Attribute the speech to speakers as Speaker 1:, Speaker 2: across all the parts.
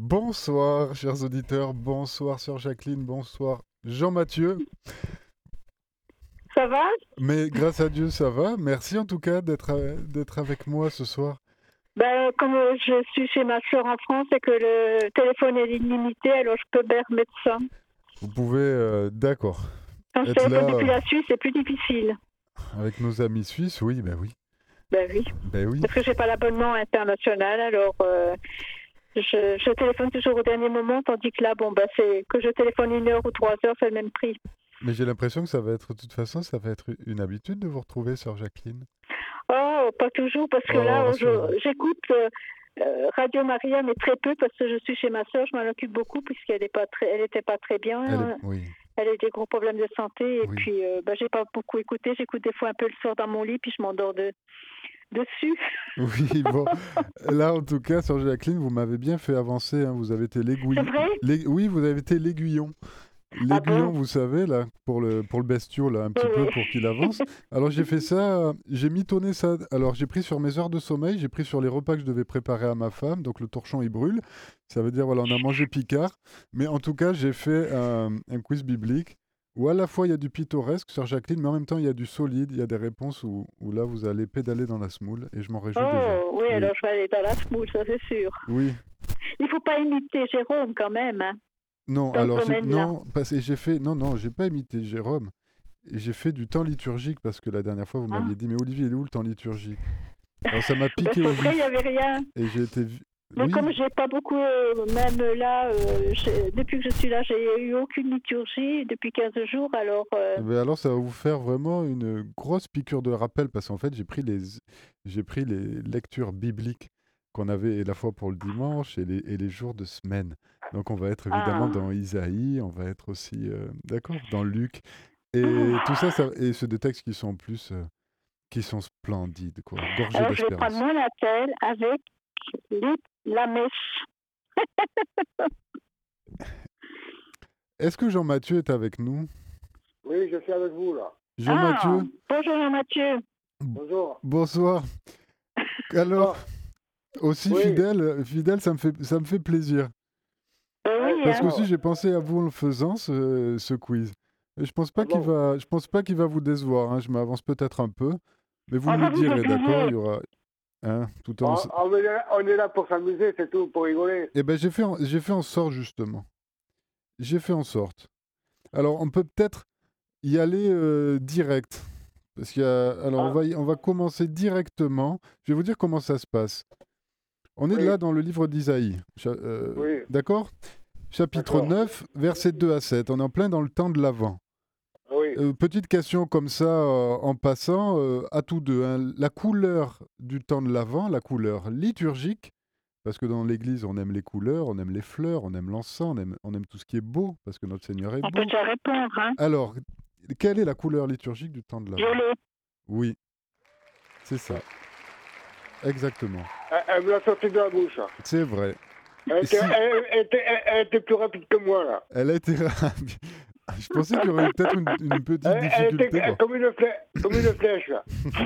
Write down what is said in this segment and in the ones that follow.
Speaker 1: Bonsoir, chers auditeurs. Bonsoir, sœur Jacqueline. Bonsoir, Jean-Mathieu.
Speaker 2: Ça va?
Speaker 1: Mais grâce à Dieu, ça va. Merci en tout cas d'être avec moi ce soir.
Speaker 2: Ben, comme je suis chez ma soeur en France et que le téléphone est illimité, alors je peux bien remettre ça.
Speaker 1: Vous pouvez, d'accord,
Speaker 2: Quand je
Speaker 1: être
Speaker 2: téléphone
Speaker 1: là
Speaker 2: depuis la Suisse, c'est plus difficile.
Speaker 1: avec nos amis suisses. Oui, ben oui.
Speaker 2: Ben oui.
Speaker 1: Ben oui.
Speaker 2: Parce que j'ai pas l'abonnement international, alors je téléphone toujours au dernier moment, tandis que là, bon, ben, c'est que je téléphone 1 heure ou 3 heures, c'est le même prix.
Speaker 1: Mais j'ai l'impression que ça va être, de toute façon, ça va être une habitude de vous retrouver, sœur Jacqueline.
Speaker 2: Oh, pas toujours, parce que
Speaker 1: Oh,
Speaker 2: là,
Speaker 1: rassurez-vous.
Speaker 2: j'écoute Radio Maria, mais très peu, parce que je suis chez ma soeur, je m'en occupe beaucoup, puisqu'elle était pas très bien.
Speaker 1: Oui,
Speaker 2: Elle a eu des gros problèmes de santé, et
Speaker 1: oui.
Speaker 2: puis j'ai pas beaucoup écouté. J'écoute des fois un peu le soir dans mon lit, puis je m'endors dessus.
Speaker 1: Oui, bon. Là, en tout cas, sœur Jacqueline, vous m'avez bien fait avancer, hein. Vous avez été
Speaker 2: C'est vrai?
Speaker 1: Oui, vous avez été l'aiguillon.
Speaker 2: Ah
Speaker 1: L'aiguillon,
Speaker 2: bon?
Speaker 1: vous savez, là, pour le bestiau, là, un
Speaker 2: Oui,
Speaker 1: petit peu
Speaker 2: oui.
Speaker 1: pour qu'il avance. Alors j'ai fait ça, j'ai mitonné ça. Alors j'ai pris sur mes heures de sommeil, j'ai pris sur les repas que je devais préparer à ma femme, donc le torchon il brûle. Ça veut dire, voilà, on a mangé Picard. Mais en tout cas, j'ai fait un quiz biblique où à la fois il y a du pittoresque, sœur Jacqueline, mais en même temps il y a du solide, il y a des réponses où là vous allez pédaler dans la semoule et je m'en réjouis déjà.
Speaker 2: Oh, oui,
Speaker 1: Oui,
Speaker 2: alors je vais aller dans la semoule, ça c'est sûr.
Speaker 1: oui.
Speaker 2: Il faut pas imiter Jérôme quand même, hein,
Speaker 1: Non,
Speaker 2: dans ce
Speaker 1: alors
Speaker 2: domaine-là.
Speaker 1: non, parce que j'ai fait, non, j'ai pas imité Jérôme. Et j'ai fait du temps liturgique parce que la dernière fois, vous
Speaker 2: Ah.
Speaker 1: m'aviez dit, mais Olivier, il est où le temps liturgique? Alors ça m'a
Speaker 2: Ben,
Speaker 1: piqué
Speaker 2: c'est
Speaker 1: au
Speaker 2: vrai, il n'y
Speaker 1: vif.
Speaker 2: avait rien.
Speaker 1: Et j'ai été...
Speaker 2: Mais
Speaker 1: Oui,
Speaker 2: comme j'ai pas beaucoup, même là, depuis que je suis là, j'ai eu aucune liturgie depuis 15 jours, alors
Speaker 1: mais alors ça va vous faire vraiment une grosse piqûre de rappel parce qu'en fait, j'ai pris les lectures bibliques qu'on avait à la fois pour le dimanche et les jours de semaine. Donc on va être évidemment
Speaker 2: ah.
Speaker 1: dans Isaïe, on va être aussi, d'accord, dans Luc. Et tout ça,
Speaker 2: Ouh.
Speaker 1: et c'est des textes qui sont en plus, qui sont splendides, quoi, gorgés
Speaker 2: Alors je vais prendre
Speaker 1: d'espérance.
Speaker 2: mon attel avec la mèche.
Speaker 1: Est-ce que Jean-Mathieu est avec nous?
Speaker 3: Oui, je suis avec vous là.
Speaker 2: Ah,
Speaker 1: Jean-Mathieu,
Speaker 2: bonjour Mathieu.
Speaker 3: Bonjour.
Speaker 1: bonsoir. Alors,
Speaker 3: Ah,
Speaker 1: aussi
Speaker 3: oui,
Speaker 1: fidèle, ça me fait plaisir.
Speaker 2: Oui,
Speaker 1: Parce
Speaker 3: c'est
Speaker 1: que
Speaker 2: hein.
Speaker 3: ça,
Speaker 1: aussi,
Speaker 3: ouais.
Speaker 1: j'ai pensé à vous en le faisant, ce quiz. Et
Speaker 3: Ah bon?
Speaker 1: je pense pas qu'il va vous décevoir, hein. Je m'avance peut-être un peu, mais vous
Speaker 2: On
Speaker 1: me
Speaker 2: va
Speaker 1: le
Speaker 2: vous
Speaker 1: direz, d'accord?
Speaker 2: aiguiller.
Speaker 1: Il y aura, hein, tout en...
Speaker 3: On est là pour s'amuser, c'est tout, pour rigoler.
Speaker 1: Eh ben, j'ai fait en sorte, justement. J'ai fait en sorte. Alors, on peut peut-être y aller direct. Parce qu'il y a... Alors,
Speaker 3: Ah,
Speaker 1: on va commencer directement. Je vais vous dire comment ça se passe. On est là
Speaker 3: oui,
Speaker 1: dans le livre d'Isaïe,
Speaker 3: oui,
Speaker 1: d'accord? Chapitre
Speaker 3: d'accord.
Speaker 1: 9, versets 2 à 7. On est en plein dans le temps de l'Avent.
Speaker 3: Oui.
Speaker 1: Petite question comme ça, en passant, à tous deux, hein. La couleur du temps de l'Avent, la couleur liturgique, parce que dans l'Église, on aime les couleurs, on aime les fleurs, on aime l'encens, on aime tout ce qui est beau, parce que notre Seigneur est
Speaker 2: On peut
Speaker 1: beau.
Speaker 2: déjà répondre, hein.
Speaker 1: Alors, quelle est la couleur liturgique du temps de l'Avent?
Speaker 2: Violet.
Speaker 1: Oui, c'est ça, exactement.
Speaker 3: Elle me l'a sorti de la bouche.
Speaker 1: C'est vrai.
Speaker 3: Elle était,
Speaker 1: Si
Speaker 3: elle était plus rapide que moi là.
Speaker 1: elle a été rapide. Je pensais qu'il y aurait eu peut-être une petite
Speaker 3: Elle était
Speaker 1: difficulté. Bon.
Speaker 3: comme une flèche là.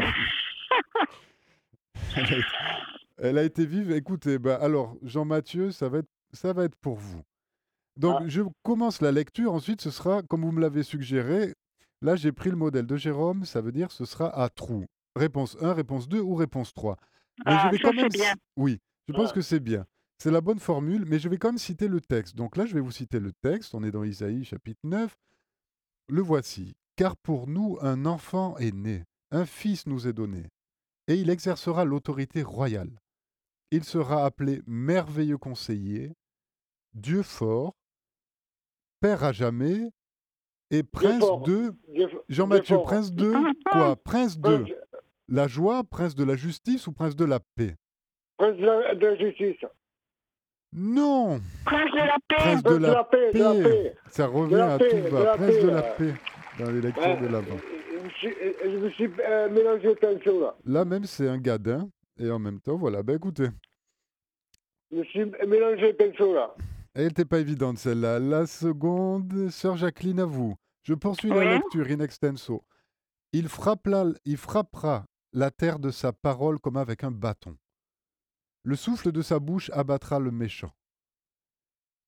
Speaker 1: Elle a été, elle a été vive. Écoutez, bah alors, Jean-Mathieu, ça va être pour vous. Donc,
Speaker 3: Ah,
Speaker 1: je commence la lecture. Ensuite, ce sera, comme vous me l'avez suggéré, là, j'ai pris le modèle de Jérôme. Ça veut dire ce sera à trous. Réponse 1, réponse 2 ou réponse 3. Mais je
Speaker 2: Ah,
Speaker 1: vais
Speaker 2: ça
Speaker 1: quand même...
Speaker 2: c'est bien.
Speaker 1: Oui, je pense
Speaker 3: ah,
Speaker 1: que c'est bien. C'est la bonne formule, mais je vais quand même citer le texte. Donc là, je vais vous citer le texte. On est dans Isaïe, chapitre 9. Le voici. Car pour nous, un enfant est né, un fils nous est donné, et il exercera l'autorité royale. Il sera appelé merveilleux conseiller, Dieu fort, Père à jamais et
Speaker 3: Dieu
Speaker 1: prince
Speaker 3: fort,
Speaker 1: de...
Speaker 3: Dieu
Speaker 1: Jean-Mathieu,
Speaker 3: fort.
Speaker 1: prince de quoi? Prince de
Speaker 3: Prince,
Speaker 1: la joie, prince de la justice ou prince de la paix?
Speaker 3: prince de la justice.
Speaker 1: Non,
Speaker 2: Prince de la paix.
Speaker 1: prince de
Speaker 3: Prince de
Speaker 1: la
Speaker 3: la paix, de la
Speaker 1: paix.
Speaker 3: paix.
Speaker 1: Ça
Speaker 3: De
Speaker 1: revient
Speaker 3: la
Speaker 1: à tout
Speaker 3: paix, de
Speaker 1: va.
Speaker 3: la
Speaker 1: Prince de
Speaker 3: paix.
Speaker 1: la paix dans les lectures de l'Avent.
Speaker 3: Je me suis mélangé plein de choses là.
Speaker 1: Là même, c'est un gadin. Et en même temps, voilà. Ben écoutez,
Speaker 3: Je me suis mélangé plein de choses là.
Speaker 1: elle n'était pas évidente celle-là. La seconde, sœur Jacqueline, à vous. Je poursuis la
Speaker 2: Oui.
Speaker 1: lecture in extenso. Il frappera la terre de sa parole comme avec un bâton. Le souffle de sa bouche abattra le méchant.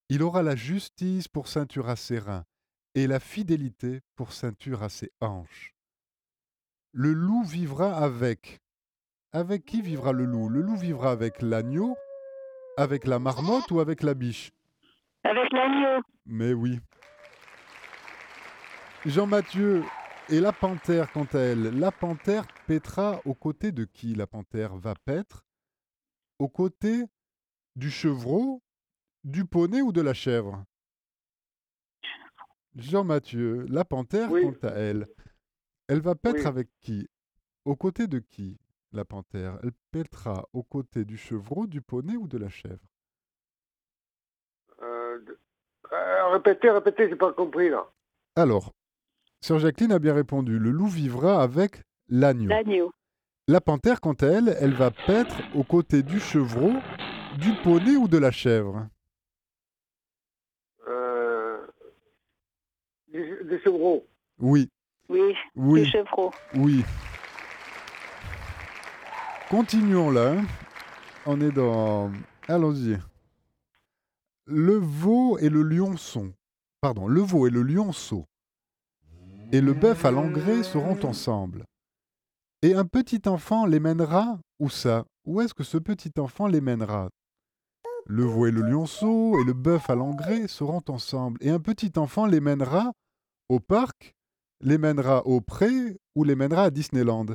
Speaker 1: Il aura la justice pour ceinture à ses reins et la fidélité pour ceinture à ses hanches. Le loup vivra avec. Avec qui vivra le loup? Le loup vivra avec l'agneau, avec la marmotte ou avec la biche?
Speaker 2: Avec l'agneau.
Speaker 1: Mais oui. Jean-Mathieu, et la panthère, quant à elle, la panthère paîtra aux côtés de qui? La panthère va paître aux côtés du chevreau, du poney ou de la chèvre? Jean-Mathieu, la panthère,
Speaker 3: Oui,
Speaker 1: quant à elle va paître
Speaker 3: oui.
Speaker 1: avec qui? Aux côtés de qui, la panthère? Elle paîtra aux côtés du chevreau, du poney ou de la chèvre?
Speaker 3: Répétez, j'ai pas compris là.
Speaker 1: Alors, sœur Jacqueline a bien répondu. Le loup vivra avec l'agneau.
Speaker 2: L'agneau.
Speaker 1: La panthère, quant à elle va paître aux côtés du chevreau, du poney ou de la chèvre?
Speaker 3: Des chevreaux.
Speaker 1: Oui,
Speaker 2: Oui, du
Speaker 1: oui,
Speaker 2: chevreau.
Speaker 1: oui. Continuons là. Hein. On est dans... Allons-y. Le veau et le lionçon. Pardon, le veau et le lionceau et le bœuf à l'engrais seront ensemble. Et un petit enfant les mènera où ça? Où est-ce que ce petit enfant les mènera? Le veau et le lionceau et le bœuf à l'engrais seront ensemble. Et un petit enfant les mènera au parc, les mènera au pré ou les mènera à Disneyland?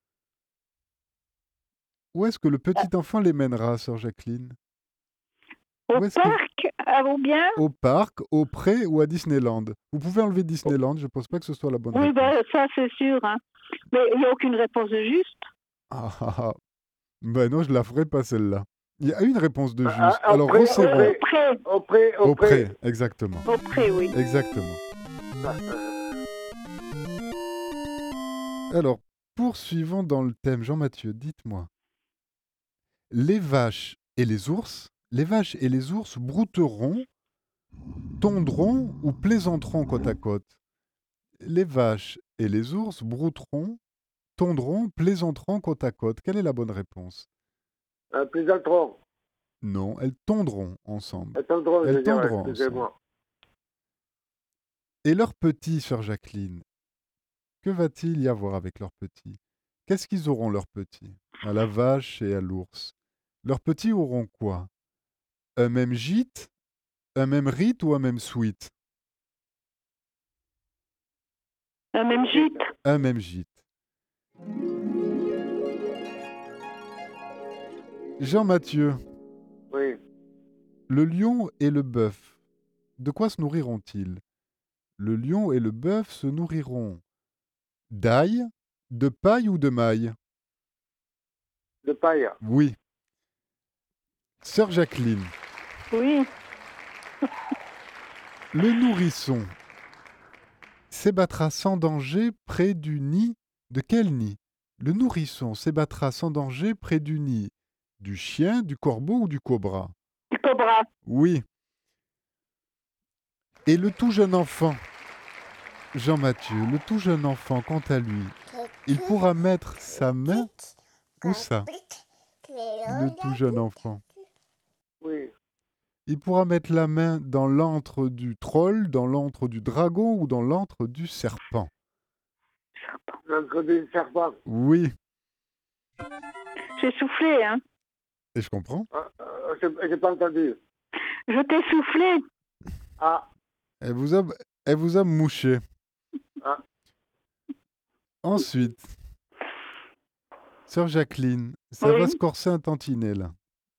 Speaker 1: Où est-ce que le petit enfant les mènera, sœur Jacqueline?
Speaker 2: Au
Speaker 1: Où est-ce que...
Speaker 2: parc, ou bien?
Speaker 1: Au parc, au pré ou à Disneyland? Vous pouvez enlever Disneyland, je ne pense pas que ce soit la bonne
Speaker 2: Oui,
Speaker 1: réponse.
Speaker 2: ben, ça c'est sûr. Hein. Mais il n'y a aucune réponse de juste.
Speaker 1: Ah, ah, ah. Ben non, je la ferai pas celle-là. Il y a une réponse de juste.
Speaker 3: Ah,
Speaker 1: Alors,
Speaker 3: pré,
Speaker 1: resserrons.
Speaker 2: Au pré.
Speaker 1: Au pré, exactement.
Speaker 2: Au pré, oui.
Speaker 1: Exactement. Alors, poursuivons dans le thème. Jean-Mathieu, dites-moi. Les vaches et les ours brouteront, tondront ou plaisanteront côte à côte? Les vaches et les ours brouteront, tondront, plaisanteront côte à côte. Quelle est la bonne réponse?
Speaker 3: Plaisanteront.
Speaker 1: Non, elles tondront ensemble.
Speaker 3: Tondront, je
Speaker 1: Elles
Speaker 3: veux dire,
Speaker 1: tondront ensemble.
Speaker 3: excusez-moi.
Speaker 1: Et leurs petits, sœur Jacqueline, que va-t-il y avoir avec leurs petits? Qu'est-ce qu'ils auront, leurs petits? À la vache et à l'ours. Leurs petits auront quoi? Un même gîte, un même rite ou un même suite?
Speaker 2: Un même gîte.
Speaker 1: Un même gîte. Jean-Mathieu,
Speaker 3: Oui.
Speaker 1: le lion et le bœuf, de quoi se nourriront-ils? Le lion et le bœuf se nourriront d'ail, de paille ou de maille?
Speaker 3: De paille.
Speaker 1: Oui. Sœur Jacqueline,
Speaker 2: Oui.
Speaker 1: le nourrisson s'ébattra sans danger près du nid. De quel nid? Le nourrisson s'ébattra sans danger près du nid du chien, du corbeau ou du cobra?
Speaker 2: Du cobra.
Speaker 1: Oui. Et le tout jeune enfant, Jean-Mathieu, le tout jeune enfant, quant à lui, il pourra mettre sa main où ça? Le tout jeune enfant.
Speaker 3: Oui.
Speaker 1: Il pourra mettre la main dans l'antre du troll, dans l'antre du dragon ou dans l'antre du serpent?
Speaker 3: L'encre du serpent.
Speaker 1: Oui.
Speaker 2: J'ai soufflé, hein.
Speaker 1: Et je comprends.
Speaker 3: J'ai pas entendu.
Speaker 2: Je t'ai soufflé.
Speaker 3: Ah.
Speaker 1: Elle vous a mouché.
Speaker 3: Ah.
Speaker 1: Ensuite, sœur Jacqueline, ça
Speaker 2: Oui.
Speaker 1: va se corser un tantinet là.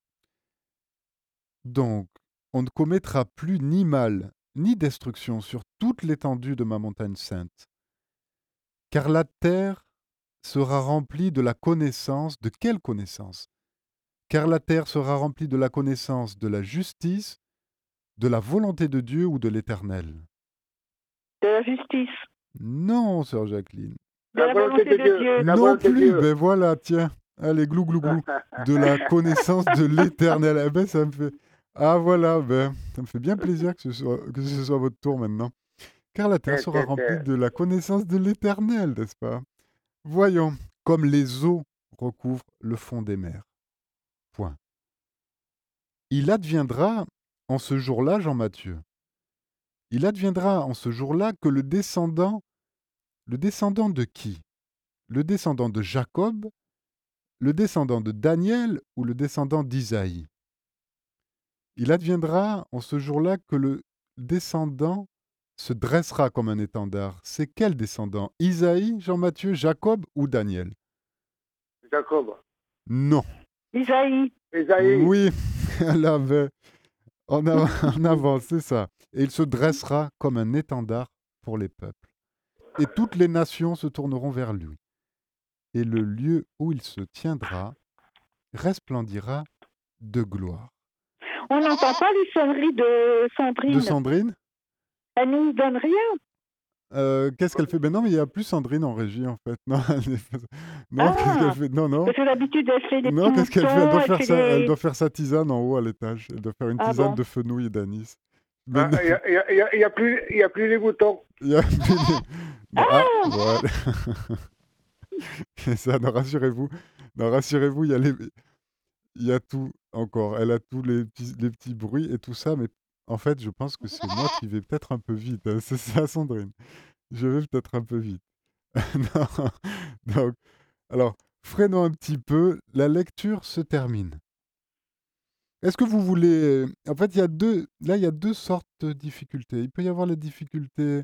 Speaker 1: Donc, on ne commettra plus ni mal, ni destruction sur toute l'étendue de ma montagne sainte. Car la terre sera remplie de la connaissance, de quelle connaissance? Car la terre sera remplie de la connaissance de la justice, de la volonté de Dieu ou de l'Éternel.
Speaker 2: De la justice.
Speaker 1: Non, sœur Jacqueline.
Speaker 2: De la volonté de Dieu.
Speaker 3: La
Speaker 1: Non
Speaker 3: volonté de
Speaker 1: plus,
Speaker 3: Dieu.
Speaker 1: ben voilà, tiens. Allez, glou, glou, glou. De la connaissance de l'Éternel. Eh ben, ça me fait... Ah voilà, ben, ça me fait bien plaisir que ce soit votre tour maintenant. Car la terre sera remplie de la connaissance de l'Éternel, n'est-ce pas? Voyons, comme les eaux recouvrent le fond des mers. Point. Il adviendra en ce jour-là, Jean Matthieu, il adviendra en ce jour-là que le descendant de qui? Le descendant de Jacob, le descendant de Daniel ou le descendant d'Isaïe? Il adviendra en ce jour-là que le descendant se dressera comme un étendard. C'est quel descendant? Isaïe, Jean Matthieu, Jacob ou Daniel?
Speaker 3: Jacob.
Speaker 1: Non.
Speaker 2: Isaïe.
Speaker 3: Esaïe.
Speaker 1: Oui, elle avait en avance, c'est ça. Et il se dressera comme un étendard pour les peuples. Et toutes les nations se tourneront vers lui. Et le lieu où il se tiendra resplendira de gloire.
Speaker 2: On n'entend pas les sonneries de Sandrine.
Speaker 1: De Sandrine?
Speaker 2: Elle nous donne rien.
Speaker 1: Qu'est-ce qu'elle fait? Ben non, mais il n'y a plus Sandrine en régie, en fait. Non, non, qu'est-ce qu'elle
Speaker 2: Ah,
Speaker 1: fait? Non, non.
Speaker 2: parce que d'habitude, elle fait des
Speaker 1: Non,
Speaker 2: petits
Speaker 1: qu'est-ce qu'elle fait?
Speaker 2: moutons,
Speaker 1: Elle
Speaker 2: des...
Speaker 1: doit faire sa tisane en haut à l'étage. Elle doit faire une
Speaker 2: Ah
Speaker 1: tisane
Speaker 2: bon.
Speaker 1: de fenouil et d'anis. Mais
Speaker 3: Ah,
Speaker 1: non,
Speaker 3: il y a plus les boutons.
Speaker 1: il y a plus les- Non, ah, voilà. C'est ça, non, rassurez-vous. Non, rassurez-vous, il y a tout encore. Elle a tous les petits bruits et tout ça, mais en fait, je pense que c'est moi qui vais peut-être un peu vite, hein. C'est ça, Sandrine. Je vais peut-être un peu vite. Non. Donc, alors, freinons un petit peu. La lecture se termine. Est-ce que vous voulez... En fait, il y a deux sortes de difficultés. Il peut y avoir la difficulté...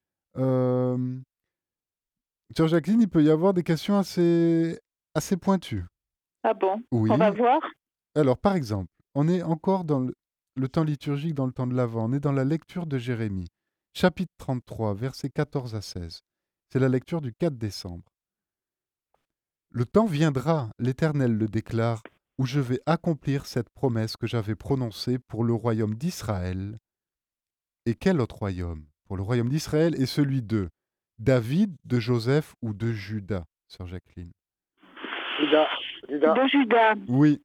Speaker 1: euh, Sur Jacqueline, il peut y avoir des questions assez pointues.
Speaker 2: Ah bon.
Speaker 1: Oui.
Speaker 2: On va voir.
Speaker 1: Alors, par exemple, on est encore dans le temps liturgique, dans le temps de l'Avent. On est dans la lecture de Jérémie, chapitre 33, versets 14 à 16. C'est la lecture du 4 décembre. Le temps viendra, l'Éternel le déclare, où je vais accomplir cette promesse que j'avais prononcée pour le royaume d'Israël. Et quel autre royaume? Pour le royaume d'Israël et celui de David, de Joseph ou de Juda, sœur Jacqueline?
Speaker 3: Judas.
Speaker 2: De Judas.
Speaker 1: Oui.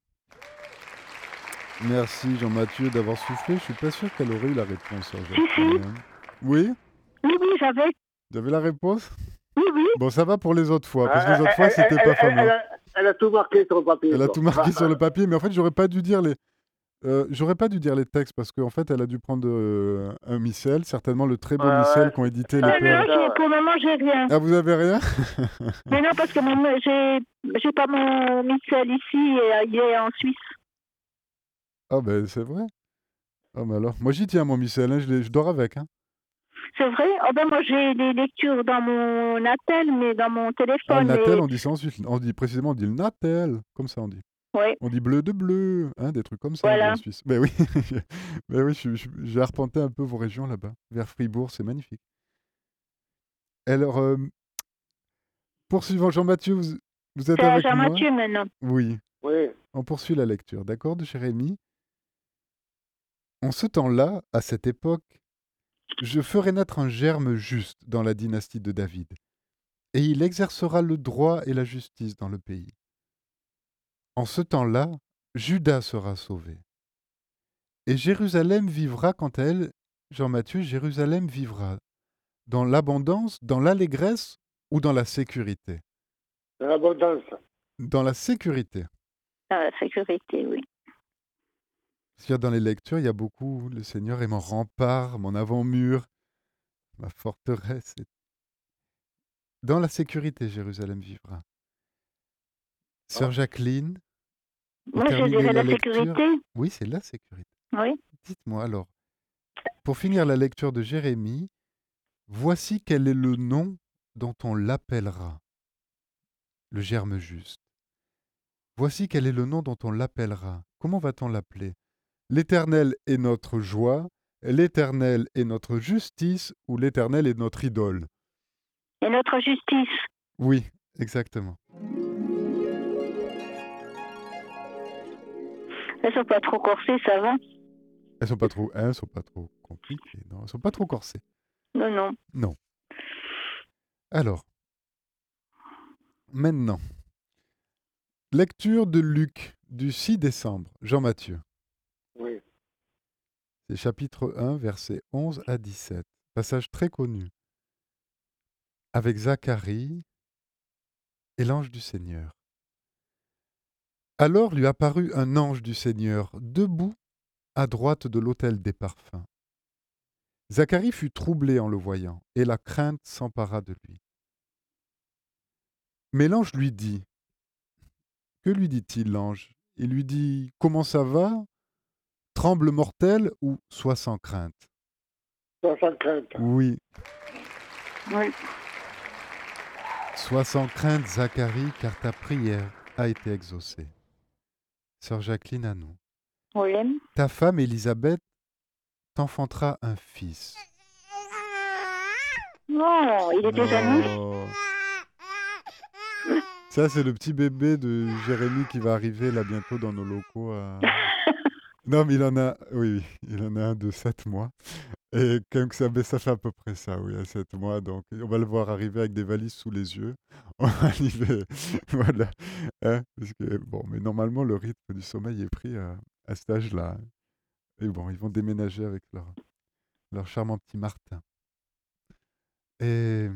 Speaker 1: Merci Jean-Mathieu d'avoir soufflé. Je suis pas sûr qu'elle aurait eu la réponse, sœur Jacqueline. Oui?
Speaker 2: Oui, j'avais.
Speaker 1: Vous avez la réponse?
Speaker 2: Oui, oui.
Speaker 1: Bon, ça va pour les autres fois, parce que les autres fois, c'était pas fameux.
Speaker 3: Elle a tout marqué sur le papier.
Speaker 1: Elle a
Speaker 3: quoi.
Speaker 1: tout marqué sur le papier, mais en fait, j'aurais pas dû dire les textes, parce qu'en fait, elle a dû prendre un missel, certainement le très beau
Speaker 3: Ouais,
Speaker 1: missel
Speaker 3: ouais,
Speaker 1: qu'ont édité
Speaker 2: Non,
Speaker 1: les pères.
Speaker 2: pour le moment, j'ai rien.
Speaker 1: Ah, vous avez rien?
Speaker 2: Mais non, parce que j'ai pas mon missel ici, et il est en Suisse.
Speaker 1: Ah, ben, c'est vrai. Ah, mais alors, moi, j'y tiens, mon missel, hein, je dors avec, hein.
Speaker 2: C'est vrai? Oh ben moi, j'ai les lectures dans mon attel, mais dans mon téléphone.
Speaker 1: Ah, le Natel,
Speaker 2: mais...
Speaker 1: on dit ça ensuite. On dit précisément, on dit le Natel, comme ça on dit.
Speaker 2: Oui.
Speaker 1: On dit bleu de bleu, hein, des trucs comme ça
Speaker 2: Voilà.
Speaker 1: en Suisse. Mais oui, mais oui, j'ai arpenté un peu vos régions là-bas, vers Fribourg, c'est magnifique. Alors, poursuivons, Jean-Mathieu, vous êtes
Speaker 2: C'est à
Speaker 1: avec moi?
Speaker 2: Jean-Mathieu maintenant.
Speaker 1: Oui,
Speaker 3: Oui.
Speaker 1: on poursuit la lecture, d'accord, de Jérémie. En ce temps-là, à cette époque, je ferai naître un germe juste dans la dynastie de David, et il exercera le droit et la justice dans le pays. En ce temps-là, Juda sera sauvé. Et Jérusalem vivra quant à elle, Jean-Mathieu, Jérusalem vivra dans l'abondance, dans l'allégresse ou dans la sécurité?
Speaker 3: Dans l'abondance.
Speaker 1: Dans la sécurité.
Speaker 2: Ah, la sécurité, oui.
Speaker 1: Parce qu'il y a dans les lectures, il y a beaucoup, le Seigneur est mon rempart, mon avant-mur, ma forteresse. Dans la sécurité, Jérusalem vivra. Sœur Jacqueline, vous
Speaker 2: Moi, je
Speaker 1: terminez
Speaker 2: dirais
Speaker 1: la
Speaker 2: la
Speaker 1: lecture.
Speaker 2: sécurité.
Speaker 1: Oui, c'est la sécurité.
Speaker 2: Oui.
Speaker 1: Dites-moi alors, pour finir la lecture de Jérémie, voici quel est le nom dont on l'appellera, le germe juste. Voici quel est le nom dont on l'appellera. Comment va-t-on l'appeler? L'Éternel est notre joie, l'Éternel est notre justice ou l'Éternel est notre idole?
Speaker 2: Et notre justice.
Speaker 1: Oui, exactement.
Speaker 2: Elles sont pas trop corsées, ça va?
Speaker 1: Elles sont pas trop compliquées, non, elles sont pas trop corsées.
Speaker 2: Non, non.
Speaker 1: Non. Alors, maintenant, lecture de Luc du 6 décembre, Jean-Mathieu.
Speaker 3: Oui.
Speaker 1: C'est chapitre 1, versets 11 à 17. Passage très connu. Avec Zacharie et l'ange du Seigneur. Alors lui apparut un ange du Seigneur, debout à droite de l'autel des parfums. Zacharie fut troublé en le voyant, et la crainte s'empara de lui. Mais l'ange lui dit, que lui dit-il l'ange? Il lui dit, comment ça va? Tremble mortel ou sois sans crainte?
Speaker 3: Sans crainte.
Speaker 1: Oui,
Speaker 2: Oui.
Speaker 1: sois sans crainte, Zacharie, car ta prière a été exaucée. Sœur Jacqueline, à nous.
Speaker 2: Oui.
Speaker 1: Ta femme Élisabeth t'enfantera un fils.
Speaker 2: Non, il est déjà né.
Speaker 1: Oh. Ça, c'est le petit bébé de Jérémy qui va arriver là bientôt dans nos locaux. Non, mais il en a, oui, il en a un de 7 mois. Et comme ça, ben, ça fait à peu près ça, oui, à 7 mois. Donc, on va le voir arriver avec des valises sous les yeux. On va arriver, voilà. Hein, parce que, bon, mais normalement, le rythme du sommeil est pris à cet âge-là. Et bon, ils vont déménager avec leur charmant petit Martin. Et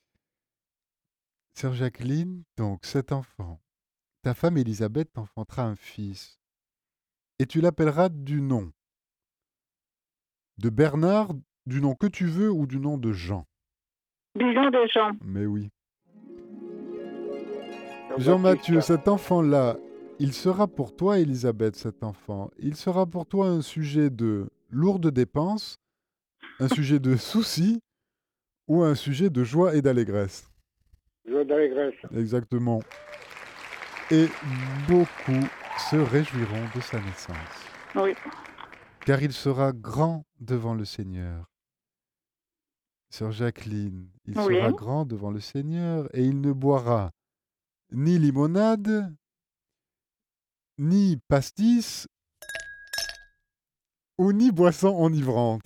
Speaker 1: sœur Jacqueline, donc cet enfant, ta femme Élisabeth t'enfantera un fils. Et tu l'appelleras du nom de Bernard, du nom que tu veux ou du nom de Jean.
Speaker 2: Du nom de Jean.
Speaker 1: Mais oui. Jean-Mathieu, cet enfant-là, il sera pour toi, Élisabeth, cet enfant, il sera pour toi un sujet de lourdes dépenses, un sujet de soucis ou un sujet de joie et d'allégresse.
Speaker 3: Joie d'allégresse.
Speaker 1: Exactement. Et beaucoup se réjouiront de sa naissance.
Speaker 2: Oui.
Speaker 1: Car il sera grand devant le Seigneur. Sœur Jacqueline, il
Speaker 2: Oui.
Speaker 1: sera grand devant le Seigneur et il ne boira ni limonade, ni pastis, ou ni boisson enivrante.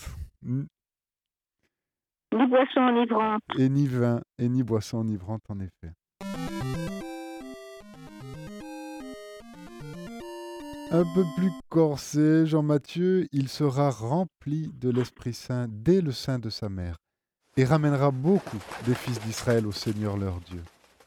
Speaker 2: Ni boisson enivrante.
Speaker 1: Et ni vin, et ni boisson enivrante, en effet. Un peu plus corsé, Jean-Mathieu, il sera rempli de l'Esprit Saint dès le sein de sa mère, et ramènera beaucoup des fils d'Israël au Seigneur leur Dieu.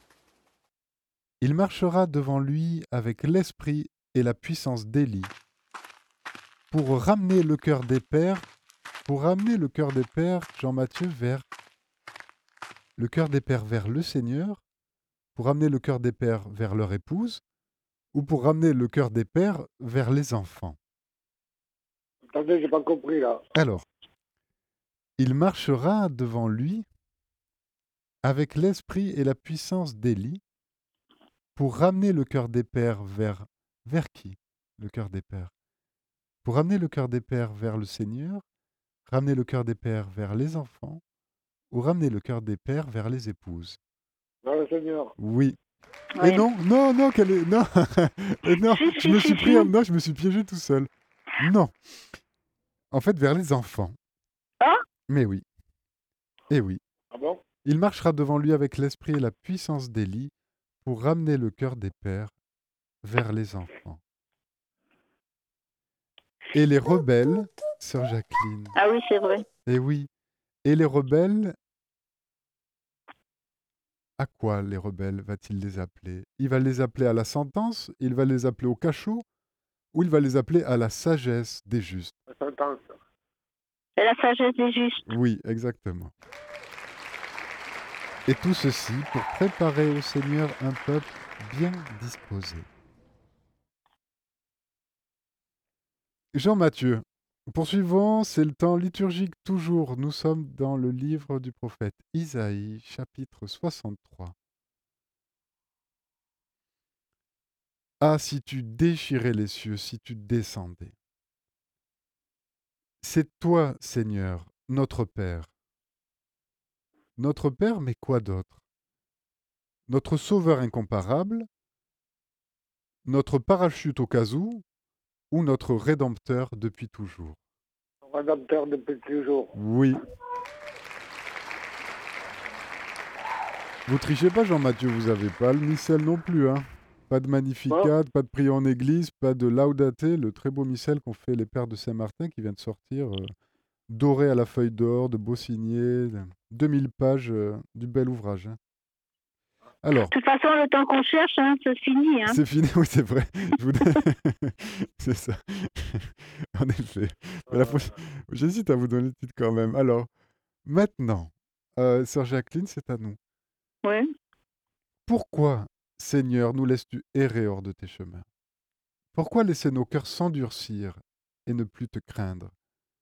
Speaker 1: Il marchera devant lui avec l'esprit et la puissance d'Élie, pour ramener le cœur des pères, Jean-Mathieu, vers le cœur des pères vers le Seigneur, pour ramener le cœur des pères vers leur épouse, ou pour ramener le cœur des pères vers les enfants.
Speaker 3: Attendez, j'ai pas compris là.
Speaker 1: Alors, il marchera devant lui avec l'esprit et la puissance d'Élie, pour ramener le cœur des pères vers qui? Le cœur des pères. Pour ramener le cœur des pères vers le Seigneur, ramener le cœur des pères vers les enfants, ou ramener le cœur des pères vers les épouses.
Speaker 3: Dans le Seigneur.
Speaker 1: Oui.
Speaker 2: Oui.
Speaker 1: Et non, quelle est... Non, et non, je me suis pris... Non, je me suis piégé tout seul. Non. En fait, vers les enfants.
Speaker 2: Ah?
Speaker 1: Mais oui. Et oui.
Speaker 3: Ah bon?
Speaker 1: Il marchera devant lui avec l'esprit et la puissance d'Élie pour ramener le cœur des pères vers les enfants. Et les rebelles, sœur Jacqueline.
Speaker 2: Ah oui, c'est vrai.
Speaker 1: Et oui. Et les rebelles, à quoi les rebelles va-t-il les appeler? Il va les appeler à la sentence, il va les appeler au cachot, ou il va les appeler à la sagesse des justes?
Speaker 3: La sentence.
Speaker 2: Et la sagesse des justes.
Speaker 1: Oui, exactement. Et tout ceci pour préparer au Seigneur un peuple bien disposé. Jean-Mathieu, poursuivons, c'est le temps liturgique toujours. Nous sommes dans le livre du prophète Isaïe, chapitre 63. Ah, si tu déchirais les cieux, si tu descendais. C'est toi, Seigneur, notre Père. Notre Père, mais quoi d'autre? Notre Sauveur incomparable, notre parachute au cas où, ou notre Rédempteur depuis toujours?
Speaker 3: Rédempteur depuis toujours.
Speaker 1: Oui. Vous trichez pas, Jean-Mathieu, vous avez pas le missel non plus, hein? Pas de Magnificat, pas de prière en église, pas de Laudate, le très beau missel qu'ont fait les pères de Saint-Martin qui vient de sortir, doré à la feuille d'or, de beau signé, 2000 pages, du bel ouvrage. Hein. Alors,
Speaker 2: De toute façon, le temps qu'on cherche, hein, c'est fini. Hein.
Speaker 1: c'est fini, oui, c'est vrai. Je vous... c'est ça. En effet. Mais j'hésite à vous donner le titre quand même. Alors, maintenant, sœur Jacqueline, c'est à nous.
Speaker 2: Oui.
Speaker 1: Pourquoi, Seigneur, nous laisses-tu errer hors de tes chemins? Pourquoi laisser nos cœurs s'endurcir et ne plus te craindre?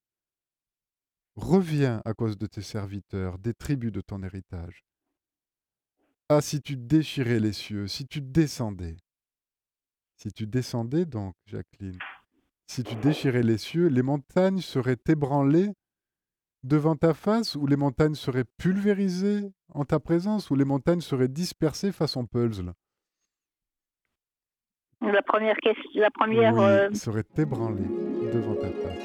Speaker 1: Reviens à cause de tes serviteurs, des tribus de ton héritage. Ah, si tu déchirais les cieux, si tu descendais. Si tu descendais donc, Jacqueline, si tu déchirais les cieux, les montagnes seraient ébranlées devant ta face, ou les montagnes seraient pulvérisées en ta présence, ou les montagnes seraient dispersées façon puzzle.
Speaker 2: La première question, la première.
Speaker 1: Oui, seraient ébranlées devant ta face.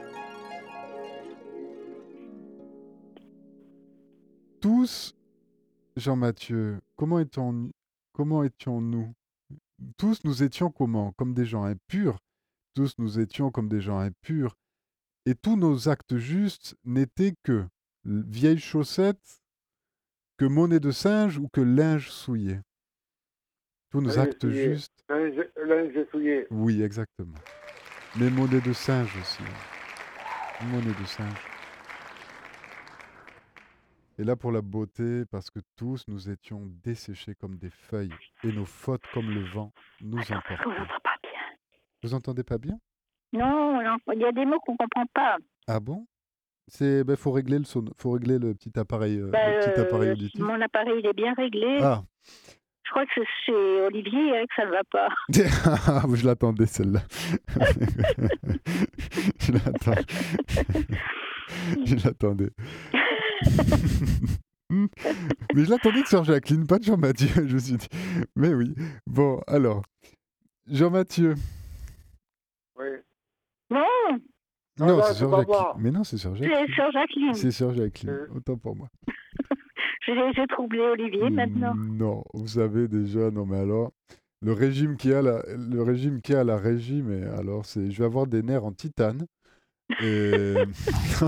Speaker 1: Tous, Jean-Mathieu, comment étions-nous? Tous nous étions comment? Comme des gens impurs. Tous nous étions comme des gens impurs. Et tous nos actes justes n'étaient que vieilles chaussettes, que monnaie de singe ou que linge souillé. Tous nos actes justes.
Speaker 3: Linge souillé.
Speaker 1: Oui, exactement. Mais monnaie de singe aussi. Monnaie de singe. Et là pour la beauté, parce que tous nous étions desséchés comme des feuilles, et nos fautes comme le vent nous
Speaker 2: Attends, parce qu'on
Speaker 1: emportaient.
Speaker 2: n'entend pas bien.
Speaker 1: Vous entendez pas bien?
Speaker 2: Non, il y a des mots qu'on comprend pas.
Speaker 1: Ah bon? Faut régler le petit appareil, auditif.
Speaker 2: Mon appareil, il est bien réglé.
Speaker 1: Ah.
Speaker 2: Je crois que c'est chez Olivier hein, que ça ne va pas.
Speaker 1: Je l'attendais celle-là. Je l'attendais. Mais je l'attendais de sœur Jacqueline, pas de Jean-Mathieu, je me suis dit. Mais oui. Bon, alors. Jean-Mathieu.
Speaker 3: Oui.
Speaker 2: Non,
Speaker 1: Non,
Speaker 3: là,
Speaker 1: c'est
Speaker 3: c'est
Speaker 1: sœur
Speaker 3: pas
Speaker 1: Jacqueline.
Speaker 3: moi.
Speaker 1: Mais non, c'est sœur Jacqueline.
Speaker 2: c'est Sœur Jacqueline.
Speaker 1: C'est sœur Jacqueline. Autant pour moi.
Speaker 2: J'ai troublé Olivier maintenant.
Speaker 1: Non, vous savez déjà, non mais alors, le régime qui a la régie, mais alors je vais avoir des nerfs en titane. Et... Non,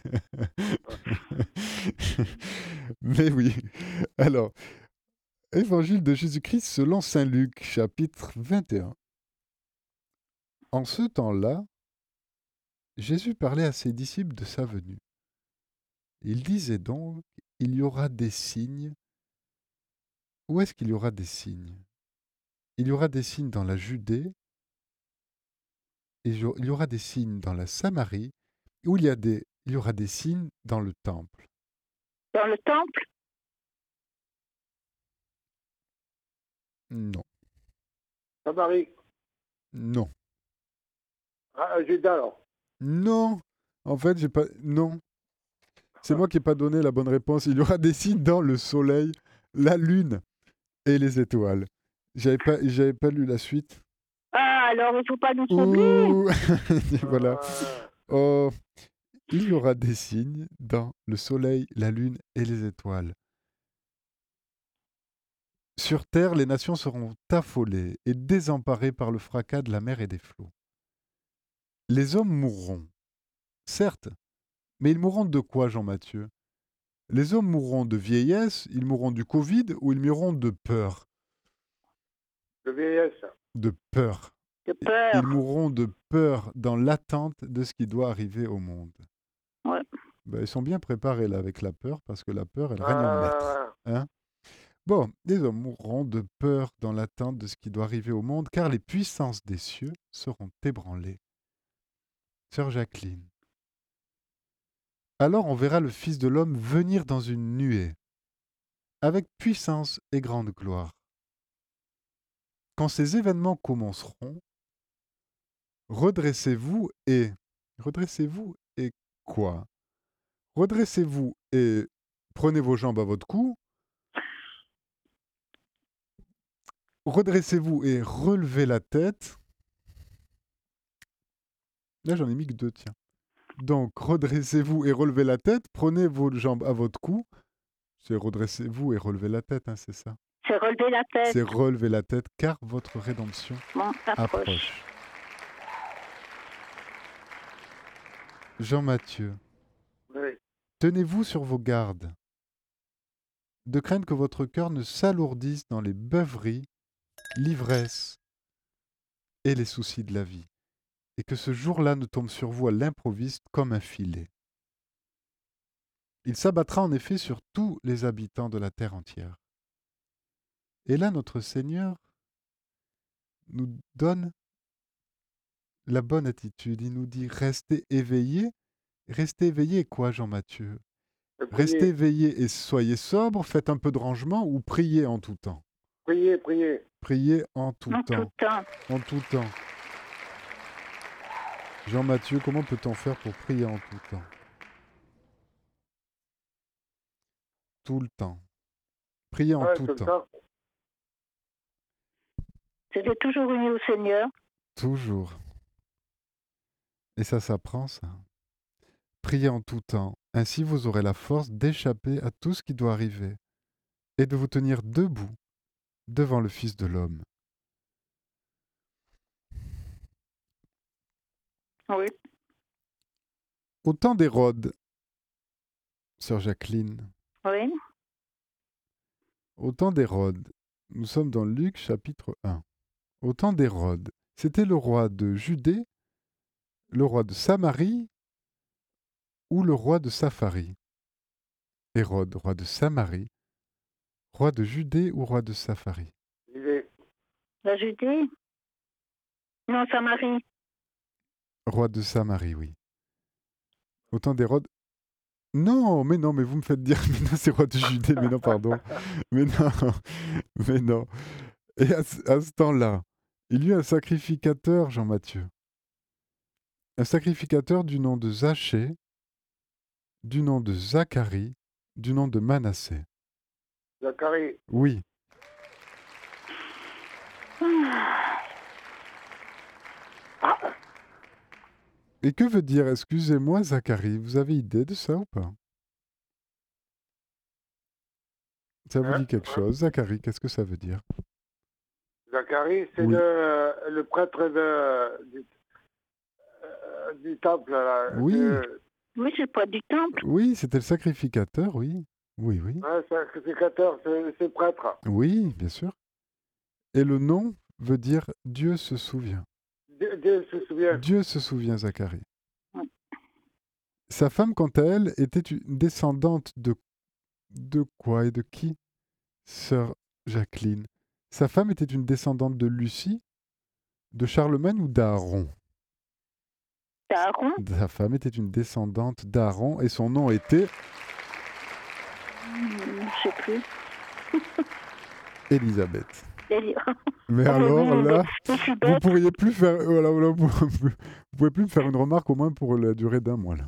Speaker 1: mais oui. Alors, Évangile de Jésus-Christ selon saint Luc, chapitre 21. En ce temps-là, Jésus parlait à ses disciples de sa venue. Il disait donc, il y aura des signes. Où est-ce qu'il y aura des signes? Il y aura des signes dans la Judée, et il y aura des signes dans la Samarie, où il y aura des signes dans le temple.
Speaker 2: Dans le temple?
Speaker 1: Non.
Speaker 3: Samarie.
Speaker 1: Non.
Speaker 3: Ah, Judas alors.
Speaker 1: Non. En fait, j'ai pas. Non. C'est moi qui n'ai pas donné la bonne réponse. Il y aura des signes dans le soleil, la lune et les étoiles. J'avais pas lu la suite.
Speaker 2: Ah, alors il ne faut pas nous troubler.
Speaker 1: Voilà. Oh, il y aura des signes dans le soleil, la lune et les étoiles. Sur terre, les nations seront affolées et désemparées par le fracas de la mer et des flots. Les hommes mourront, certes, mais ils mourront de quoi, Jean-Mathieu? Les hommes mourront de vieillesse, ils mourront du Covid ou ils mourront de peur?
Speaker 3: De vieillesse.
Speaker 1: De peur.
Speaker 2: De peur.
Speaker 1: Ils mourront de peur dans l'attente de ce qui doit arriver au monde.
Speaker 2: Ouais.
Speaker 1: Ben, ils sont bien préparés là avec la peur, parce que la peur, elle règne en maître. Hein? Bon, les hommes mourront de peur dans l'attente de ce qui doit arriver au monde, car les puissances des cieux seront ébranlées. Sœur Jacqueline. Alors on verra le Fils de l'homme venir dans une nuée, avec puissance et grande gloire. Quand ces événements commenceront, redressez-vous et quoi? Redressez-vous et prenez vos jambes à votre cou. Redressez-vous et relevez la tête. Là, j'en ai mis que 2, tiens. Donc, redressez-vous et relevez la tête. Prenez vos jambes à votre cou. C'est redressez-vous et relevez la tête, hein, c'est ça?
Speaker 2: C'est relever la tête.
Speaker 1: C'est relever la tête, car votre rédemption approche. Jean-Mathieu,
Speaker 3: Oui.
Speaker 1: tenez-vous sur vos gardes. de craindre que votre cœur ne s'alourdisse dans les beuveries, l'ivresse et les soucis de la vie, et que ce jour-là ne tombe sur vous à l'improviste comme un filet. Il s'abattra en effet sur tous les habitants de la terre entière. Et là, notre Seigneur nous donne la bonne attitude. Il nous dit, restez éveillés. Restez éveillés quoi, Jean-Mathieu? Restez
Speaker 3: Priez,
Speaker 1: éveillés et soyez sobres, faites un peu de rangement ou priez en tout temps.
Speaker 3: priez, priez.
Speaker 1: Priez en tout
Speaker 2: En
Speaker 1: temps.
Speaker 2: tout temps.
Speaker 1: En tout temps. Jean-Mathieu, comment peut-on faire pour prier en tout temps? Tout le temps. Priez en
Speaker 3: Ouais,
Speaker 1: tout
Speaker 3: tout le
Speaker 1: temps.
Speaker 3: temps.
Speaker 2: C'était toujours uni au Seigneur.
Speaker 1: Toujours. Et ça s'apprend, ça. Priez en tout temps. Ainsi, vous aurez la force d'échapper à tout ce qui doit arriver et de vous tenir debout devant le Fils de l'homme.
Speaker 2: Oui.
Speaker 1: Au temps d'Hérode, sœur Jacqueline,
Speaker 2: Oui.
Speaker 1: au temps d'Hérode, nous sommes dans Luc chapitre 1. Au temps d'Hérode, c'était le roi de Judée, le roi de Samarie ou le roi de Sapharie. Hérode, roi de Samarie, roi de Judée ou roi de Sapharie.
Speaker 3: Lisez.
Speaker 2: La Judée. Non, Samarie.
Speaker 1: Roi de Samarie, oui. Au temps d'Hérode. Non, mais vous me faites dire, mais non, c'est roi de Judée, mais non, pardon. Mais non, mais non. Et à ce temps-là, il y eut un sacrificateur, Jean-Mathieu. Un sacrificateur du nom de Zachée, du nom de Zacharie, du nom de Manassé.
Speaker 3: Zacharie.
Speaker 1: Oui. Et que veut dire, excusez-moi, Zacharie? Vous avez idée de ça ou pas? Ça vous
Speaker 3: Hein?
Speaker 1: dit quelque chose, Zacharie? Qu'est-ce que ça veut dire?
Speaker 3: Zacharie, c'est
Speaker 1: Oui.
Speaker 3: le prêtre du temple. Là.
Speaker 1: Oui.
Speaker 2: Oui, c'est pas du temple.
Speaker 1: Oui, c'était le sacrificateur, oui. Oui, oui.
Speaker 3: Ouais, sacrificateur, c'est prêtre.
Speaker 1: Oui, bien sûr. Et le nom veut dire Dieu se souvient.
Speaker 3: Dieu se souvient.
Speaker 1: Dieu se souvient, Zacharie.
Speaker 2: Oui.
Speaker 1: Sa femme, quant à elle, était une descendante de quoi et de qui? Sœur Jacqueline. Sa femme était une descendante de Lucie, de Charlemagne ou d'Aaron?
Speaker 2: Aaron.
Speaker 1: Sa femme était une descendante d'Aaron et son nom était
Speaker 2: Je sais plus.
Speaker 1: Élisabeth.
Speaker 2: Elle-
Speaker 1: Mais
Speaker 2: Oh, mais
Speaker 1: alors
Speaker 2: oui,
Speaker 1: là,
Speaker 2: mais je suis
Speaker 1: vous
Speaker 2: bête.
Speaker 1: pourriez plus faire, voilà, vous pouvez plus me faire une remarque au moins pour la durée d'un mois là.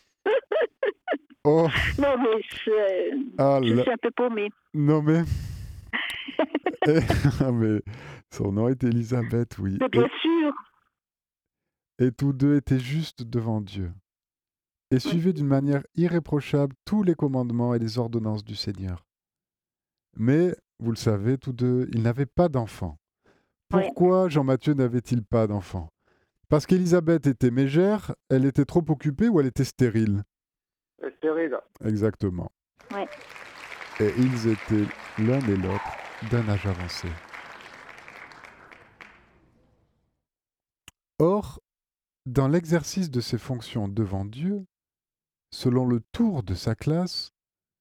Speaker 1: Oh,
Speaker 2: Non, mais
Speaker 1: ah
Speaker 2: je
Speaker 1: là,
Speaker 2: suis un peu paumée.
Speaker 1: non mais, ah, mais son nom était Élisabeth, oui.
Speaker 2: Mais bien sûr.
Speaker 1: Et tous deux étaient justes devant Dieu et suivaient d'une manière irréprochable tous les commandements et les ordonnances du Seigneur. Mais, vous le savez, tous deux, ils n'avaient pas d'enfants.
Speaker 2: Oui.
Speaker 1: Pourquoi Jean-Mathieu n'avait-il pas d'enfants? Parce qu'Élisabeth était mégère, elle était trop occupée ou elle était stérile?
Speaker 3: Stérile.
Speaker 1: Exactement.
Speaker 2: Oui.
Speaker 1: Et ils étaient l'un et l'autre d'un âge avancé. Or, dans l'exercice de ses fonctions devant Dieu, selon le tour de sa classe,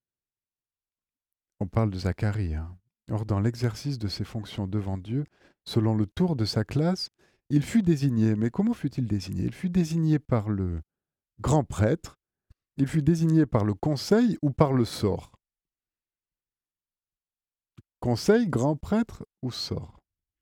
Speaker 1: on parle de Zacharie, hein. Or, dans l'exercice de ses fonctions devant Dieu, selon le tour de sa classe, il fut désigné. Mais comment fut-il désigné? Il fut désigné par le grand prêtre, il fut désigné par le conseil ou par le sort? Conseil, grand prêtre ou sort?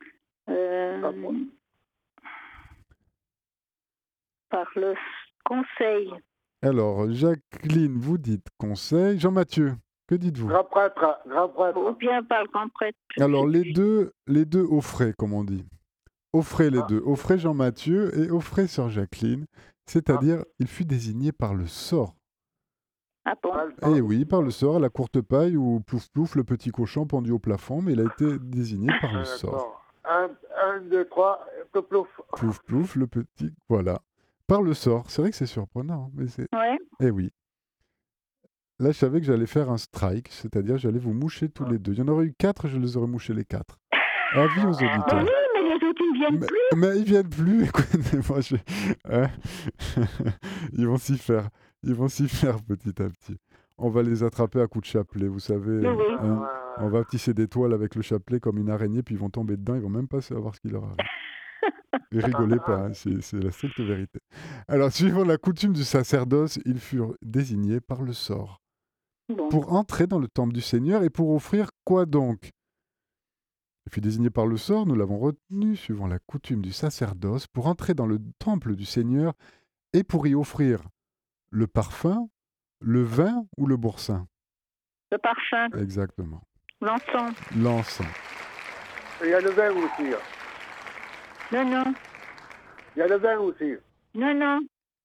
Speaker 2: Par le conseil.
Speaker 1: Alors, Jacqueline, vous dites conseil. Jean-Mathieu, que dites-vous?
Speaker 3: Grand prêtre, grand prêtre.
Speaker 2: Ou bien par le grand prêtre.
Speaker 1: Alors, les deux offraient, comme on dit. Offrez les deux. Offrez Jean-Mathieu et offrez sœur Jacqueline. C'est-à-dire, il fut désigné par le sort.
Speaker 2: Ah bon?
Speaker 1: Eh oui, par le sort, la courte paille ou plouf plouf, le petit cochon pendu au plafond, mais il a été désigné par le sort.
Speaker 3: D'accord. 1, 2, 3, plouf plouf.
Speaker 1: Plouf plouf, le petit... Voilà. Par le sort. C'est vrai que c'est surprenant, mais c'est...
Speaker 2: Ouais.
Speaker 1: Eh oui. Là, je savais que j'allais faire un strike, c'est-à-dire j'allais vous moucher tous les deux. Il y en aurait eu 4, je les aurais mouchés les 4. Avis aux
Speaker 2: Mais
Speaker 1: auditeurs.
Speaker 2: oui, mais les autres, ils ne viennent
Speaker 1: Mais,
Speaker 2: plus.
Speaker 1: mais ils viennent plus, écoutez-moi, hein. Ils vont s'y faire. Ils vont s'y faire petit à petit. On va les attraper à coups de chapelet, vous savez.
Speaker 2: Mais oui.
Speaker 1: Hein. On va tisser des toiles avec le chapelet comme une araignée, puis ils vont tomber dedans, ils vont même pas savoir ce qui leur arrive. Et rigolez pas, hein, c'est la stricte vérité. Alors, suivant la coutume du sacerdoce, ils furent désignés par le sort
Speaker 2: Bon.
Speaker 1: pour entrer dans le temple du Seigneur et pour offrir quoi donc? Il fut désigné par le sort, nous l'avons retenu, suivant la coutume du sacerdoce, pour entrer dans le temple du Seigneur et pour y offrir le parfum, le vin ou le boursin.
Speaker 2: Le parfum,
Speaker 1: Exactement.
Speaker 2: l'encens.
Speaker 1: L'encens.
Speaker 3: Il y a le vin aussi.
Speaker 2: Non, non.
Speaker 3: Il y a le vin aussi.
Speaker 2: Non, non.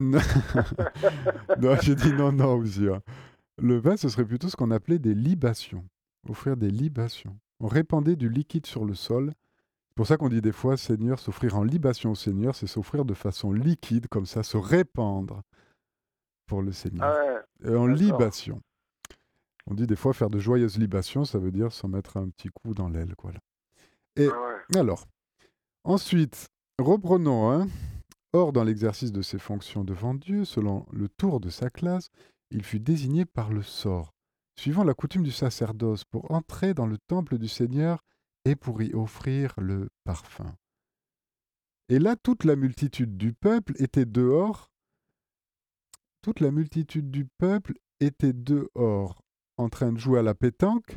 Speaker 1: Non, j'ai dit non, non aussi. Hein. Le vin, ce serait plutôt ce qu'on appelait des libations. Offrir des libations. On répandait du liquide sur le sol. C'est pour ça qu'on dit des fois, Seigneur, s'offrir en libation au Seigneur, c'est s'offrir de façon liquide, comme ça, se répandre pour le Seigneur.
Speaker 3: Ah ouais.
Speaker 1: Et en
Speaker 3: D'accord.
Speaker 1: libation. On dit des fois faire de joyeuses libations, ça veut dire s'en mettre un petit coup dans l'aile, quoi. Là. Et
Speaker 3: Ah ouais.
Speaker 1: alors, ensuite, reprenons. Hein. Or, dans l'exercice de ses fonctions devant Dieu, selon le tour de sa classe, il fut désigné par le sort, suivant la coutume du sacerdoce, pour entrer dans le temple du Seigneur et pour y offrir le parfum. Et là, toute la multitude du peuple était dehors. Toute la multitude du peuple était dehors, en train de jouer à la pétanque,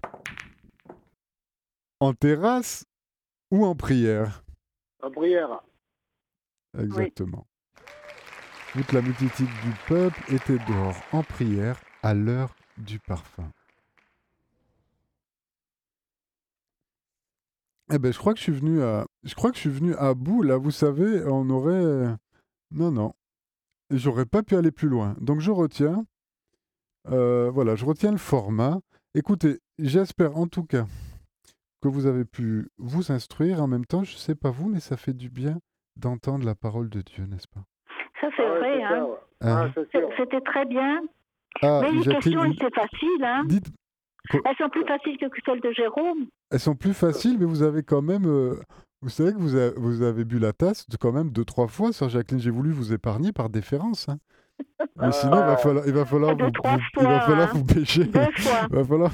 Speaker 1: en terrasse ou en prière.
Speaker 3: En prière.
Speaker 1: Exactement. Toute la multitude du peuple était dehors, en prière, à l'heure du parfum. Eh ben, je crois que je suis venu à bout, là, vous savez, on aurait... Non, non. J'aurais pas pu aller plus loin. Donc, je retiens... voilà, je retiens le format. Écoutez, j'espère en tout cas que vous avez pu vous instruire. En même temps, je sais pas vous, mais ça fait du bien d'entendre la parole de Dieu, n'est-ce pas?
Speaker 2: Ça, c'est
Speaker 3: Ah ouais,
Speaker 2: vrai.
Speaker 3: c'est
Speaker 2: Hein.
Speaker 3: ça, ouais.
Speaker 1: Hein?
Speaker 3: Ah, c'est sûr.
Speaker 2: C'était très bien.
Speaker 1: Ah,
Speaker 2: Mais les questions,
Speaker 1: Jacqueline,
Speaker 2: c'est facile. Hein.
Speaker 1: dites...
Speaker 2: Elles sont plus faciles que celles de Jérôme.
Speaker 1: Elles sont plus faciles, mais vous avez quand même... vous savez que vous avez bu la tasse quand même 2-3 fois, sœur Jacqueline. J'ai voulu vous épargner par déférence. Hein. Mais sinon, il va falloir
Speaker 2: Deux, trois
Speaker 1: il va
Speaker 2: fois,
Speaker 1: falloir
Speaker 2: hein.
Speaker 1: vous pêcher.
Speaker 2: 2 fois.
Speaker 1: Il va falloir...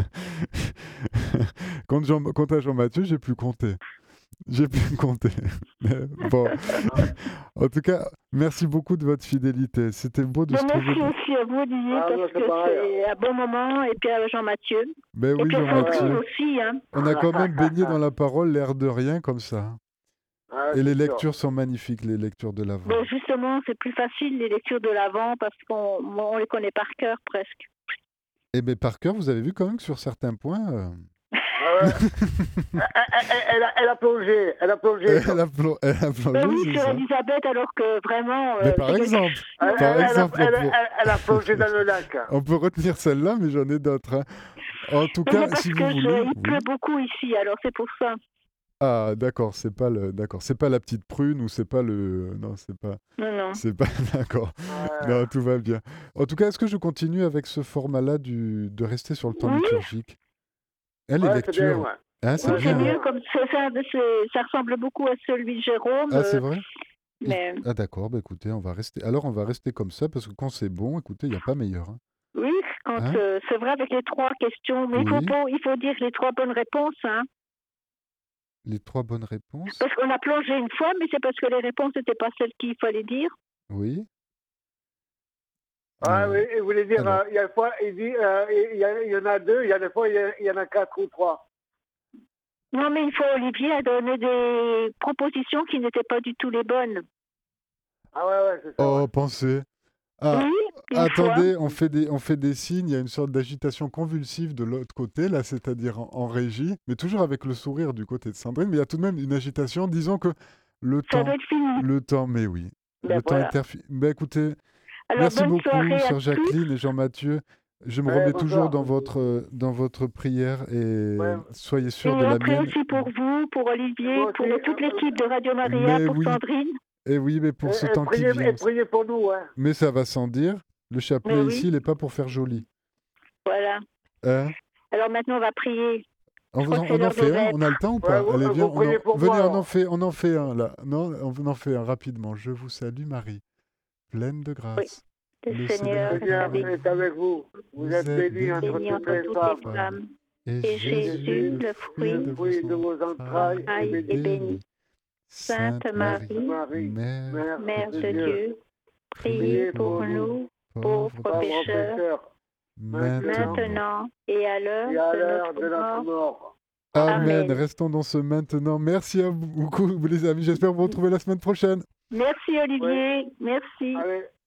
Speaker 1: Quant à Jean-Mathieu, j'ai plus compté. J'ai pu compter. Mais bon. En tout cas, merci beaucoup de votre fidélité. C'était beau de se
Speaker 2: Merci
Speaker 1: trouver.
Speaker 2: aussi à vous, Olivier,
Speaker 3: Ah,
Speaker 2: parce
Speaker 3: non, c'est
Speaker 2: que
Speaker 3: pareil.
Speaker 2: c'est un bon moment. Et puis à Jean-Mathieu.
Speaker 1: Ben
Speaker 2: Et
Speaker 1: oui,
Speaker 2: puis à Sandrine
Speaker 1: Jean-Mathieu.
Speaker 2: aussi. Hein.
Speaker 1: On a quand même baigné dans la parole, l'air de rien, comme ça.
Speaker 3: Ah,
Speaker 1: Et les
Speaker 3: c'est sûr.
Speaker 1: lectures sont magnifiques, les lectures de l'Avent.
Speaker 2: Ben justement, c'est plus facile les lectures de l'Avent parce qu'on les connaît par cœur presque.
Speaker 1: Et bien, par cœur, vous avez vu quand même que sur certains points...
Speaker 3: Ah ouais. Elle a plongé. Elle a plongé.
Speaker 1: Elle a plongé,
Speaker 2: Ben oui,
Speaker 1: c'est
Speaker 2: sur
Speaker 1: ça.
Speaker 2: Elisabeth, alors que vraiment.
Speaker 1: Mais par exemple,
Speaker 3: Elle a plongé dans le lac.
Speaker 1: on peut retenir celle-là, mais j'en ai d'autres. Hein. En tout
Speaker 2: Mais c'est
Speaker 1: cas,
Speaker 2: parce
Speaker 1: si vous
Speaker 2: que
Speaker 1: voulez...
Speaker 2: il
Speaker 1: oui.
Speaker 2: pleut beaucoup ici, alors c'est pour ça.
Speaker 1: Ah, d'accord, c'est pas la petite prune ou c'est pas le... Non, c'est pas...
Speaker 2: Non, non.
Speaker 1: C'est pas... D'accord. Non, tout va bien. En tout cas, est-ce que je continue avec ce format-là de rester sur le temps
Speaker 2: Oui.
Speaker 1: liturgique? Les
Speaker 3: Ouais, c'est
Speaker 1: lectures.
Speaker 3: bien, ouais.
Speaker 1: Hein, c'est
Speaker 2: Oui,
Speaker 1: bien.
Speaker 2: c'est
Speaker 1: Hein.
Speaker 2: mieux, comme ça ressemble beaucoup à celui de Jérôme.
Speaker 1: Ah, c'est vrai?
Speaker 2: Mais
Speaker 1: Ah, d'accord, bah écoutez, on va rester comme ça, parce que quand c'est bon, écoutez, il n'y a pas meilleur. Hein.
Speaker 2: oui, quand
Speaker 1: Hein?
Speaker 2: c'est vrai avec les 3 questions, mais
Speaker 1: Oui.
Speaker 2: il faut dire les 3 bonnes réponses, hein.
Speaker 1: Les 3 bonnes réponses?
Speaker 2: Parce qu'on a plongé une fois, mais c'est parce que les réponses n'étaient pas celles qu'il fallait dire.
Speaker 1: Oui.
Speaker 3: Ah oui, il voulait dire,
Speaker 1: alors.
Speaker 3: il y a des fois, il dit, il y en a 2, il y a des fois, il y en a 4 ou 3.
Speaker 2: Non, mais Olivier a donné des propositions qui n'étaient pas du tout les bonnes.
Speaker 3: Ah ouais, c'est ça.
Speaker 1: Oh,
Speaker 3: Ouais.
Speaker 1: pensez. Ah,
Speaker 2: Oui, une
Speaker 1: attendez, on fait des signes, il y a une sorte d'agitation convulsive de l'autre côté, là, c'est-à-dire en régie, mais toujours avec le sourire du côté de Sandrine, mais il y a tout de même une agitation, disons que le
Speaker 2: fois. Ça doit être fini.
Speaker 1: mais oui,
Speaker 2: Ben
Speaker 1: le temps
Speaker 2: voilà.
Speaker 1: interfile. Ben écoutez,
Speaker 2: Alors,
Speaker 1: merci
Speaker 2: bonne
Speaker 1: beaucoup,
Speaker 2: soirée à
Speaker 1: sœur
Speaker 2: tous.
Speaker 1: Jacqueline et Jean-Mathieu. Je me
Speaker 3: Ouais,
Speaker 1: remets
Speaker 3: bonsoir.
Speaker 1: toujours dans votre prière et
Speaker 3: Ouais.
Speaker 1: soyez
Speaker 2: Et
Speaker 1: sûrs de la
Speaker 2: après
Speaker 1: mienne.
Speaker 2: aussi pour vous, pour Olivier,
Speaker 3: Moi
Speaker 2: pour
Speaker 3: aussi,
Speaker 2: toute l'équipe de Radio Maria,
Speaker 1: mais
Speaker 2: pour
Speaker 1: oui.
Speaker 2: Sandrine.
Speaker 1: Et oui, mais pour ce temps qui
Speaker 3: Et
Speaker 1: vient.
Speaker 3: priez pour nous, hein.
Speaker 1: Mais ça va sans dire, le chapelet
Speaker 2: Mais oui.
Speaker 1: ici, il n'est pas pour faire joli.
Speaker 2: Voilà.
Speaker 1: Hein?
Speaker 2: Alors maintenant, on va prier.
Speaker 1: On,
Speaker 2: Je crois que c'est
Speaker 1: on en
Speaker 2: l'heure de
Speaker 1: fait un,
Speaker 2: vêpres.
Speaker 1: on a le temps ou
Speaker 3: Ouais,
Speaker 1: pas?
Speaker 3: vous,
Speaker 1: Allez, viens,
Speaker 3: vous priez pour
Speaker 1: venez,
Speaker 3: moi,
Speaker 1: on
Speaker 3: alors.
Speaker 1: on en fait un là. Non, on en fait un rapidement. Je vous salue Marie, pleine de
Speaker 2: Oui.
Speaker 1: grâce.
Speaker 2: Le
Speaker 1: Le
Speaker 2: Seigneur
Speaker 3: Le
Speaker 1: Seigneur
Speaker 2: est
Speaker 3: Seigneur
Speaker 2: avec
Speaker 3: est avec vous. Vous
Speaker 1: vous
Speaker 3: êtes
Speaker 1: êtes
Speaker 3: bénie entre
Speaker 2: béni
Speaker 3: toutes
Speaker 2: entre
Speaker 3: les
Speaker 2: toutes les
Speaker 3: femmes.
Speaker 2: femmes.
Speaker 1: et
Speaker 2: Et
Speaker 1: Jésus,
Speaker 2: Jésus,
Speaker 1: le
Speaker 2: le
Speaker 1: fruit
Speaker 2: fruit
Speaker 1: de
Speaker 3: Fruit de
Speaker 1: vos
Speaker 3: vos entrailles est
Speaker 2: entrailles est
Speaker 3: béni.
Speaker 2: béni.
Speaker 1: Sainte
Speaker 2: Sainte
Speaker 1: Marie,
Speaker 2: Marie,
Speaker 3: Marie,
Speaker 1: Mère
Speaker 3: Mère
Speaker 2: Mère
Speaker 3: de
Speaker 2: de
Speaker 3: Dieu,
Speaker 2: Dieu,
Speaker 1: priez
Speaker 2: priez
Speaker 3: priez
Speaker 2: pour
Speaker 3: pour nous,
Speaker 2: nous,
Speaker 1: pauvres
Speaker 2: pauvres
Speaker 3: pauvres
Speaker 2: pécheurs,
Speaker 3: pécheurs,
Speaker 1: maintenant
Speaker 2: maintenant et à l'heure
Speaker 3: et à
Speaker 2: de
Speaker 3: l'heure de
Speaker 2: notre
Speaker 3: notre
Speaker 2: mort.
Speaker 3: mort.
Speaker 1: Amen.
Speaker 2: Amen.
Speaker 1: Restons dans ce maintenant. Merci à vous beaucoup, les amis. J'espère vous retrouver la semaine prochaine.
Speaker 2: Merci
Speaker 3: Oui,
Speaker 2: Olivier, merci.
Speaker 3: allez.